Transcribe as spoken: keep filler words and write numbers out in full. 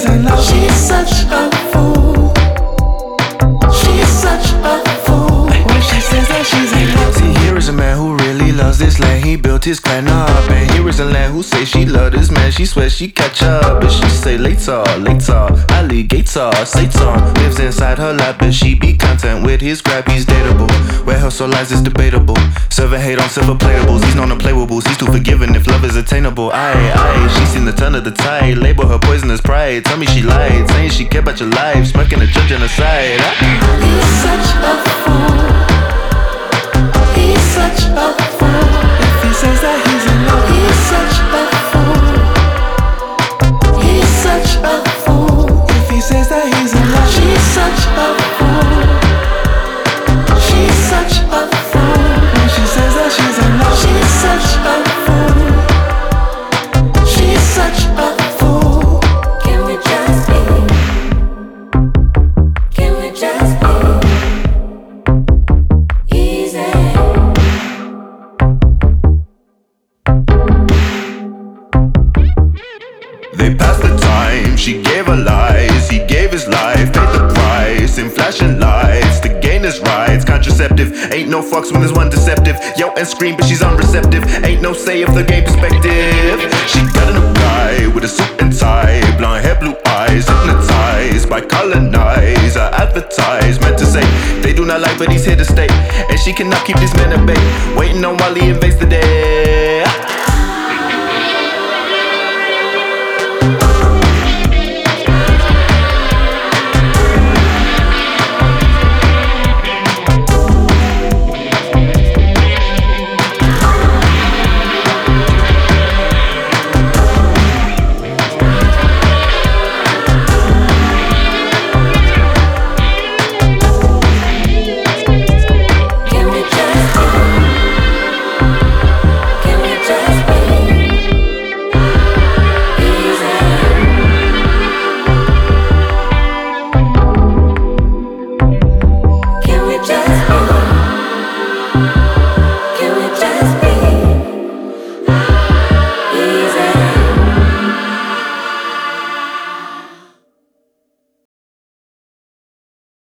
in love. She's such a fool. She's such a fool. When she says that she's in love. See, here is a man who really loves this land. He built his clan up. And here is a land who say she love this man. She swears she catch up, but she say later, later. Alligator, Satan lives inside her lap, but she be content with his crap. He's dateable. Where her soul lies is debatable. Serving hate on silver platables. He's non-unplayables. He's too forgiving if love is attainable. Aye, aye, she's seen the turn of the tide. Label her poisonous pride. Tell me she lied, saying she care about your life. Smirking the judge on the side. He's such a fool. He's such a fool. If he says that he's in love, he's such a fool. He's such a fool. If he says that he's in love, she's such a fool. She's such a fool. When she says that she's in love, she's such a fool. She's such a fool. Can we just be? Can we just be? Easy. They passed the time, she gave her lies. He gave his life, paid the price in flashing lights to gain his rights. Contraceptive, ain't no fucks when there's one deceptive. Yell and scream but she's unreceptive. Ain't no say if the game perspective. She got a new guy with a suit and tie. Blonde hair, blue eyes, hypnotized by colonizer. Advertisement to say they do not like but he's here to stay. And she cannot keep this man at bay. Waiting on while he invades the day.